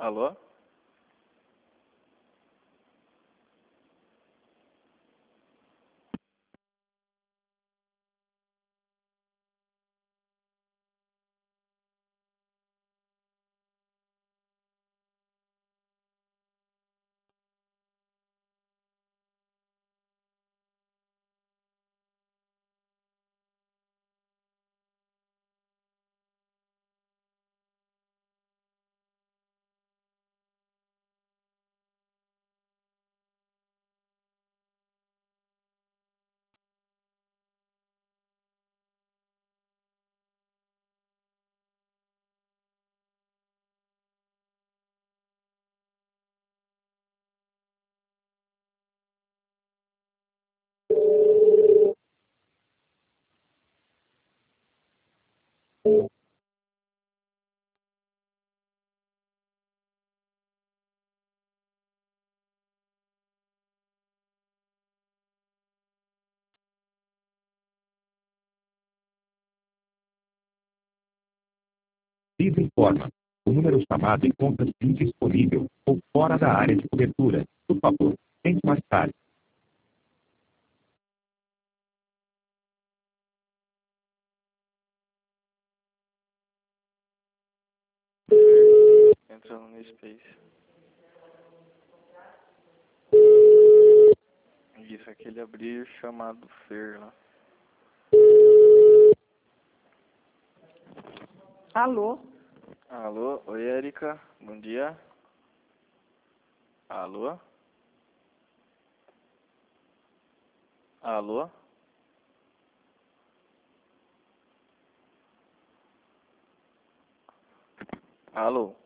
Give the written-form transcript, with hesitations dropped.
Alô? Desinforma. O número chamado encontra-se indisponível ou fora da área de cobertura. Por favor, tente mais tarde. Entrando no Space. Isso, aquele abrir chamado Fer lá. Alô? Alô? Oi, Erika. Bom dia. Alô? Alô? Alô?